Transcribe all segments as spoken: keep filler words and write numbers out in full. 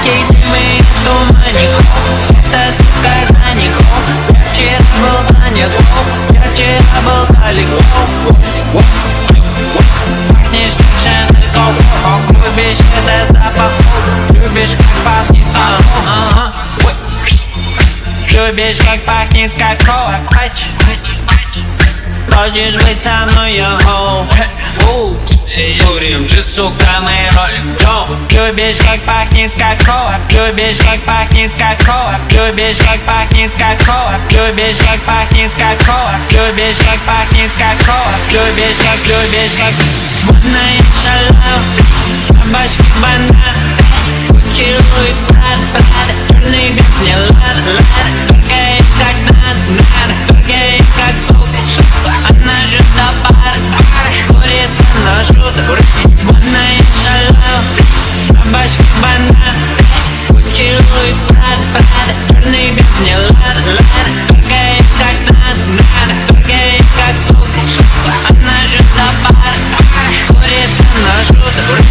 яркий дым и туманик. Эта сука заников. Я вчера был занят, я вчера был далеко. Пахнешь как Шанель Коко. Любишь этот запах, любишь как пахнет ага. Любишь как пахнет какао. Хочешь быть со мной, я хоу. Курим же, сука, мы ролим. Любишь как пахнет какао. Любишь как пахнет какао. Любишь как пахнет какао. Любишь как пахнет какао. Любишь как пахнет какао. Любишь как, любишь как. Модная шалава, на башке банан. Гуччи, Луи, Прада, Прада. Черный бит мне лада, лада. Торгает как надо, надо. Торгает как сука, сука. Она же до пары, пары. Курит, она шутер. Модная шалава, на башке банан. Гуччи, Луи, Прада, Прада. Черный бит мне лада, лада. Торгает как надо, надо. Торгает как сука, сука. Она же до пары, пары. Курит, она шутер.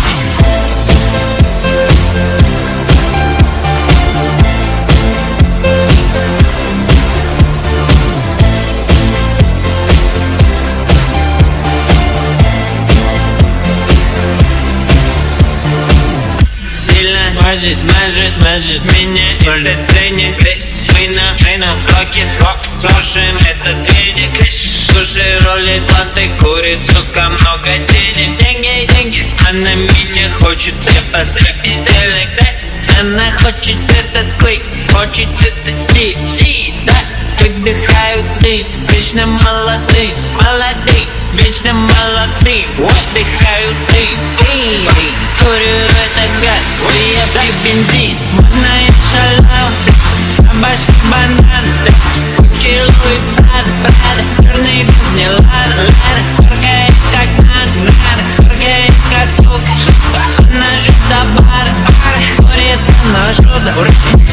Мажет, мажет, мажет меня и ценит грязь. Вина, вина, рокет, рок. Слушаем этот видик. Слушай, ролит, латте, курит, сука, много денег. Деньги, деньги. Она меня хочет, я посрать безделок, да. Она хочет этот клик, хочет этот стиль, стиль, да. Выдыхают дым, вечно молодые, молодые, вечно молодые. Выдыхают дым, эй, курю это газ, я пью бензин. Модная шалава, на башке банан. Гуччи, Луи, Прада, Прада. Черный бит мне лада, лада. Торгает как надо, надо. Торгает как сука, сука. Она же до пары, пары. Курит, она шутер.